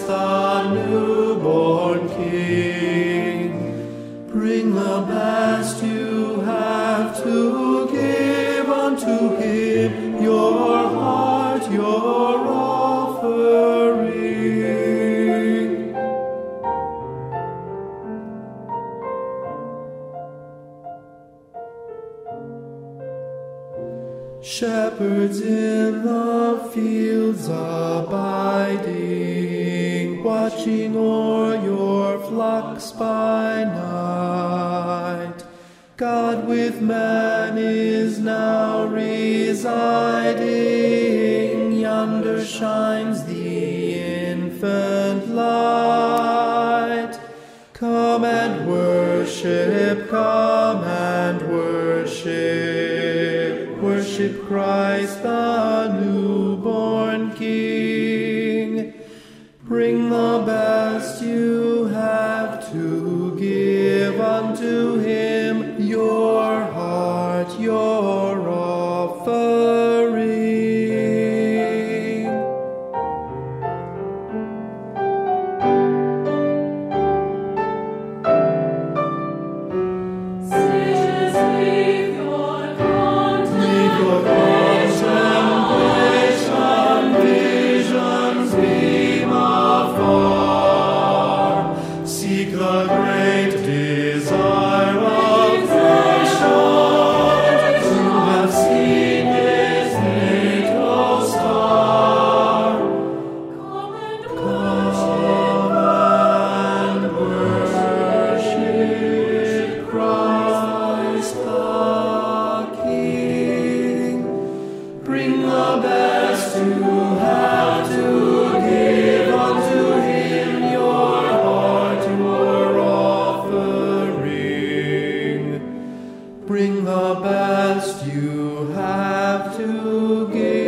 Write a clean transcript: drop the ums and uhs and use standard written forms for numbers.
Christ the newborn King. Bring the best you have to give unto him, your heart, your offering. Shepherds in the fields abiding, watching o'er your flocks by night. God with man is now residing, yonder shines the infant light. Come and worship, come and worship. Worship Christ the newborn King. Bring the best you have to give unto him, your heart, your offering. The great desire of nations to have seen his natal star. Come and worship Christ the King. Bring the best you have to give unto him, your heart, your offering. Bring the best you have to give.